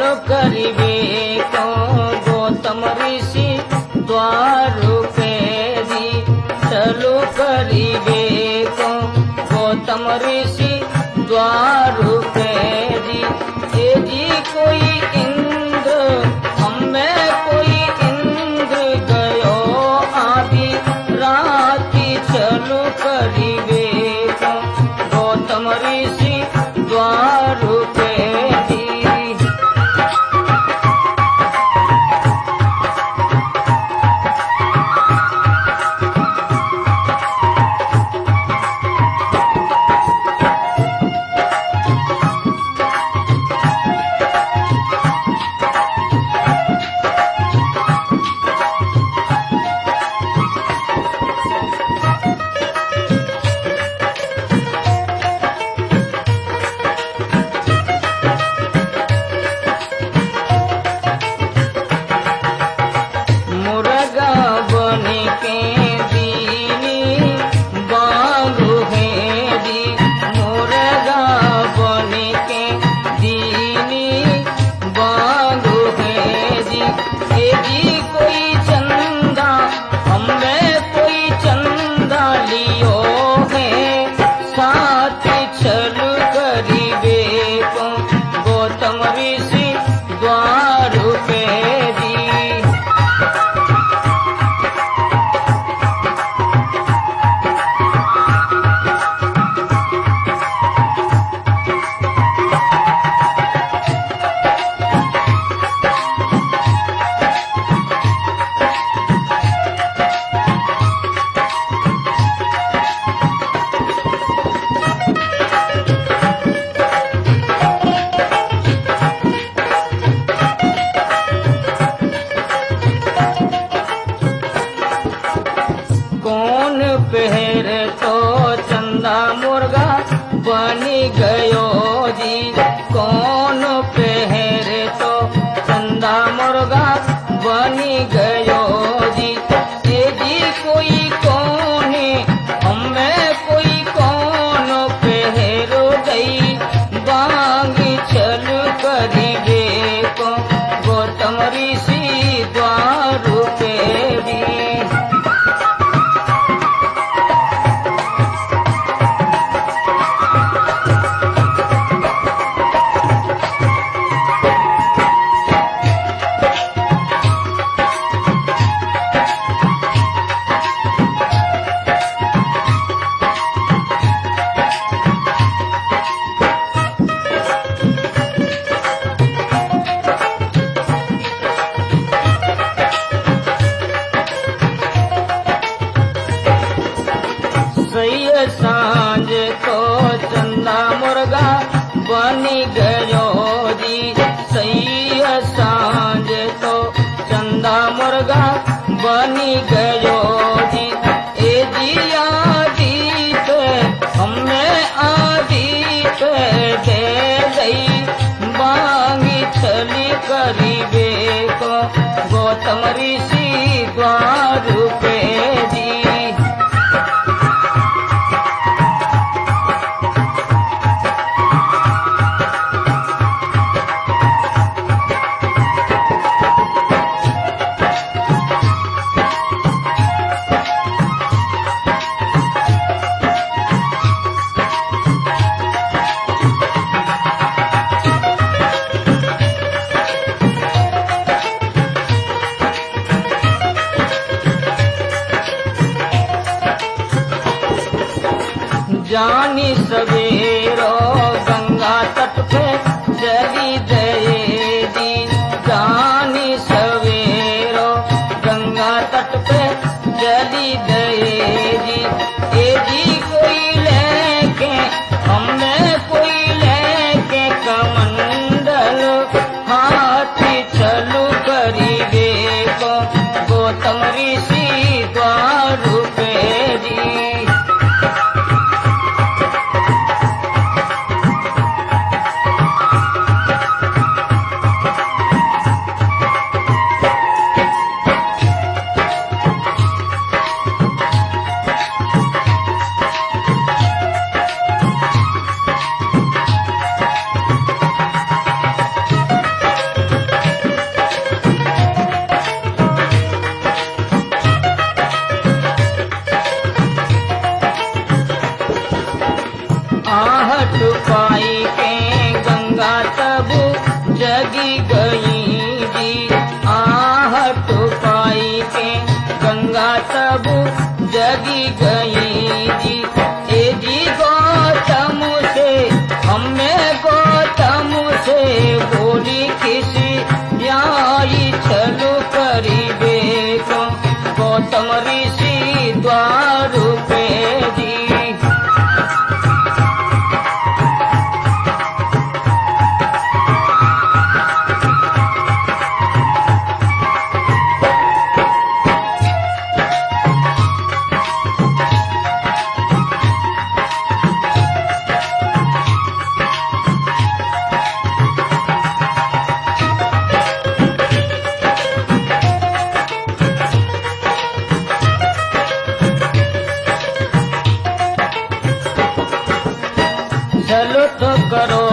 करिबे को गौतम ऋषि द्वारु पे दी चलो करिबे को गौतम ऋषि द्वारु पे दी ए जी कोई इंद्र हमें कोई इंद्र गयो आदि राति चलो करिबे को गौतम ऋषि द्वारु पे दी। बनी गयो जी कौन पहरे तो चंदा मुर्गा बनी गयो जी ए जी कोई कौन हमें कोई कौन पहरो गई बांगी चल करिबे को गौतम ऋषि द्वारु पे दी। सांझ तो चंदा मुर्गा बनी गयो जी सही सांझ तो चंदा मुर्गा बनी गयो जी ए जी आदित हमें आदित दे गई बांगी छली करिबे को गौतम ऋषि द्वारु पे दी। जानी सवेरो गंगा तट पे जली दये दी जानी सवेरो गंगा तट पे जली दये दी ए जी कोई लेके हमें कोई लेके कमंडल हाथी चलू करिबे को गौतम ऋषि द्वारु पे दी। आहट पाई के गंगा तब जगी गई जी। आहट पाई के गंगा तब जगी गई जी। ए जी गौतम से हमें गौतम से बोली किसी न्यायी छलु करीबे को गौतम ऋषि द्वार पे जी। चलो तो करो